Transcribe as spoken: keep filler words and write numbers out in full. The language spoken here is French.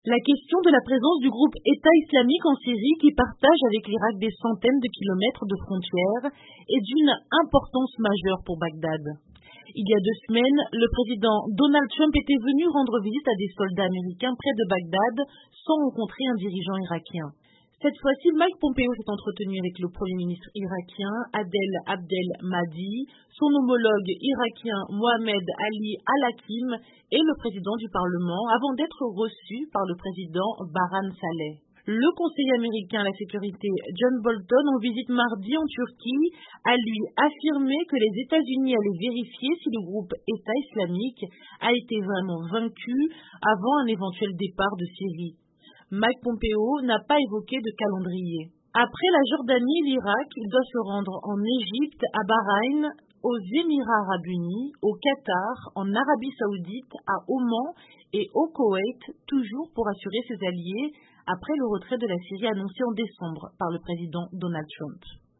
La question de la présence du groupe État islamique en Syrie, qui partage avec l'Irak des centaines de kilomètres de frontières, est d'une importance majeure pour Bagdad. Il y a deux semaines, le président Donald Trump était venu rendre visite à des soldats américains près de Bagdad sans rencontrer un dirigeant irakien. Cette fois-ci, Mike Pompeo s'est entretenu avec le Premier ministre irakien Adel Abdel Mahdi, son homologue irakien Mohamed Ali Al-Hakim et le président du Parlement avant d'être reçu par le président Barham Saleh. Le conseiller américain à la sécurité John Bolton, en visite mardi en Turquie, a lui affirmé que les États-Unis allaient vérifier si le groupe État islamique a été vraiment vaincu avant un éventuel départ de Syrie. Mike Pompeo n'a pas évoqué de calendrier. Après la Jordanie et l'Irak, il doit se rendre en Égypte, à Bahreïn, aux Émirats arabes unis, au Qatar, en Arabie saoudite, à Oman et au Koweït, toujours pour assurer ses alliés après le retrait de la Syrie annoncé en décembre par le président Donald Trump.